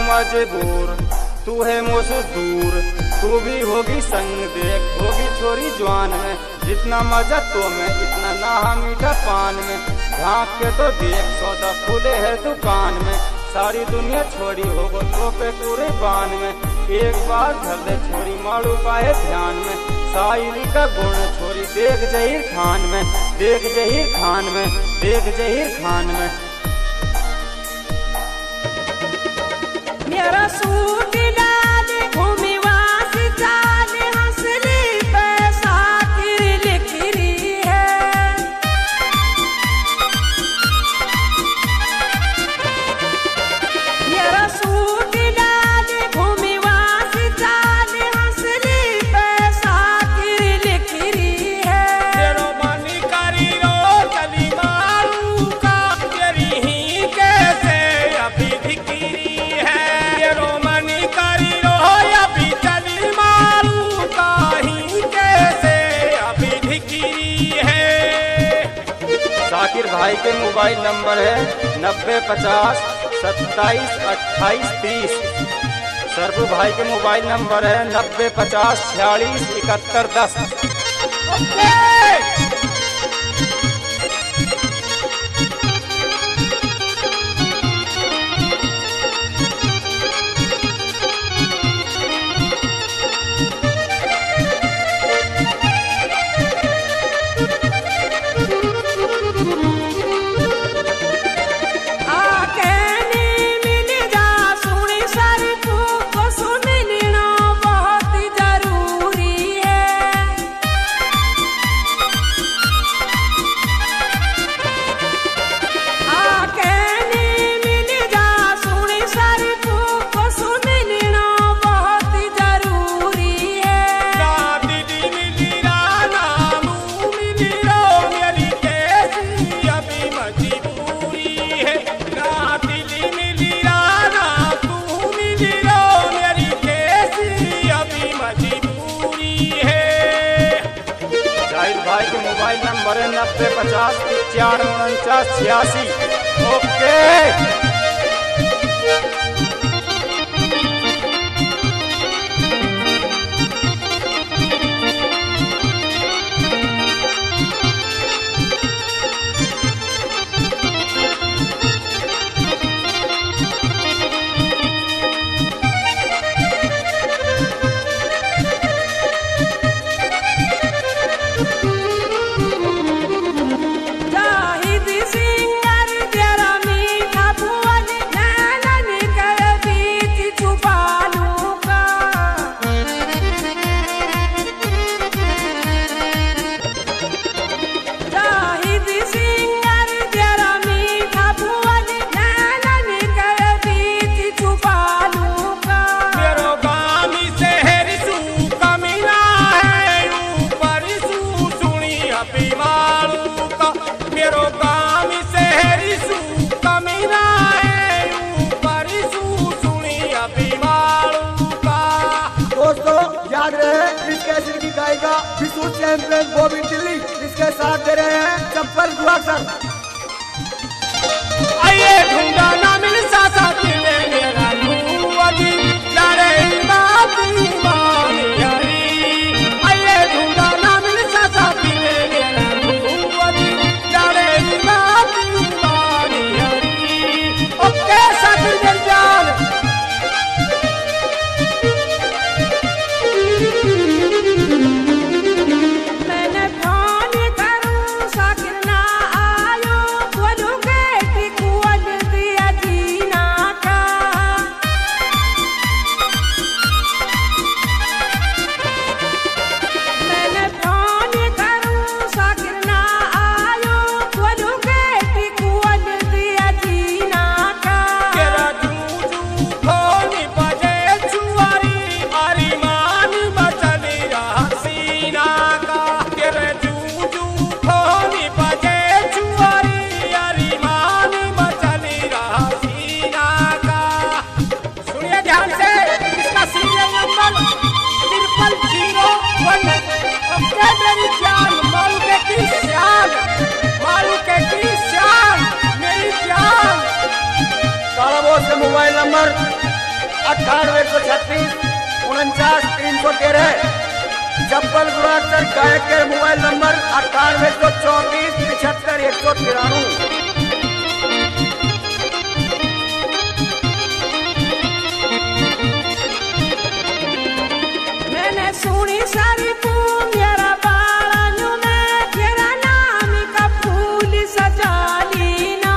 मजबूर, तू है मुझसे दूर, तू भी होगी संग देख, होगी छोरी जवान में, जितना मजा तो में इतना ना मीठा पान में, झाँक के तो देख सौदा खुले है दुकान में, सारी दुनिया छोड़ी होगो तो पे पूरे बान में, एक बार धर दे छोरी मारू पाए ध्यान में, शायरी का गुण छोरी देख जहीर खान में, देख जहीर खान में, देख जहीर खान में। मेरा सूट डाल घूमी वासी चाल हंसली पैसा किर लिखरी है, मेरा सूट डाल घूमी वासी चाल हंसली पैसा किर लिखरी है। तेरो मनी करी रो चली मारू का तेरी ही कैसे अभी धिकरी है, तेरो मनी करी रो अभी चली मारू का ही कैसे अभी धिकरी है। शाकिर भाई के मोबाइल नंबर है 9050 27 28 30। सरबू भाई के मोबाइल नंबर है 9050 46 71 10। ओके भाई के मोबाइल नंबर है 9050 95 49 86। ओके। याद रहे इस कैसेट की गायिका विशु चैंपियन बॉबी दिल्ली, इसके साथ दे रहे हैं चप्पल दुआ सर। आइए ढूंढा ना मिल सा दिले मेरा ढूंढी लारे बाती बानी यारी, आइए ढूंढा ना मिल सा दिले मेरा ढूंढी लारे बाती बानी यारी। ओके साथी जान शाकिर ना आयो बोलूंगे टिकुअल दिया जी 98 136 313। जब्बल गुराचर गायक के मोबाइल नंबर 9834 75 193। सुनी सारी पूंजरा बाळानु में तेरा नाम का फूल सजा लीना।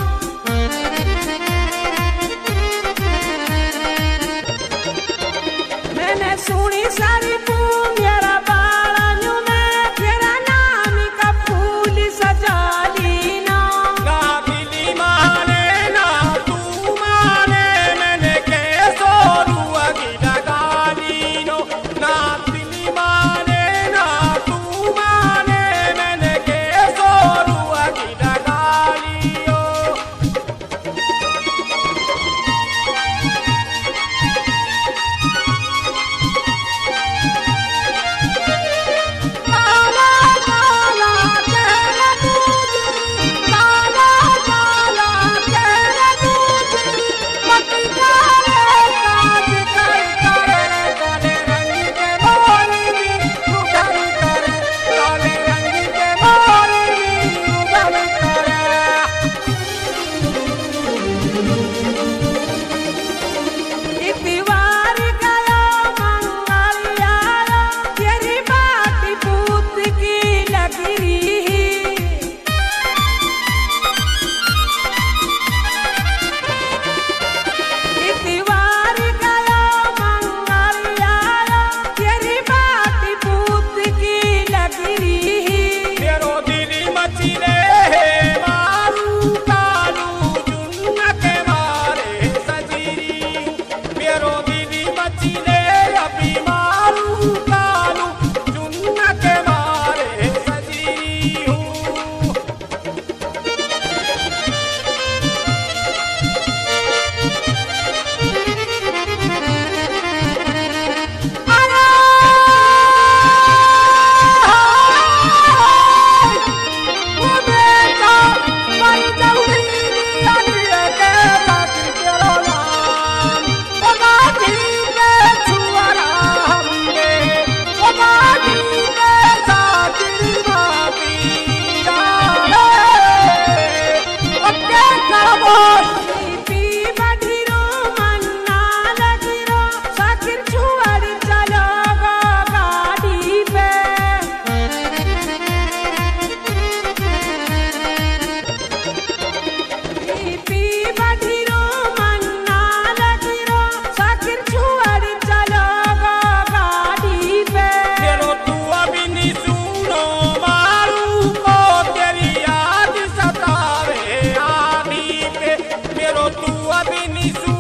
मैंने सुनी सारी पूंजरा बाळानु में तेरा नाम का फूल सजा लीना। ना दिली माने ना तू माने मैंने कैसो रुआ की लगाली नो। ना दिली माने ना तू माने मैंने कैसो रुआ की लगाली ओ। काला काला तेरा दूध, काला काला तेरा दूध, मत करे काज कर करे काले रंग के मोरनी उगल करे, काले रंग के मोरनी उगल करे। इतवार गया मंगल आया तेरी बात पूत की लग रही। इतवार गया मंगल आया तेरी बात पूत की लग रही। मेरो दिली मचले मारू कालू जुन्न के मारे सजीरी। मेरो दिली मचले अभी मारू कालू जुन्न के मारे सजीरी हूँ। पी बढ़िरो मन्ना लगिरो साकिर छुअर चलो गो गाड़ी पे। पी बढ़िरो मन्ना लगिरो साकिर छुअर चलो गो गाड़ी पे। मेरो तू अभी नहीं सुनो मारू को तेरी याद सतावे आधी पे। मेरो तू अभी नहीं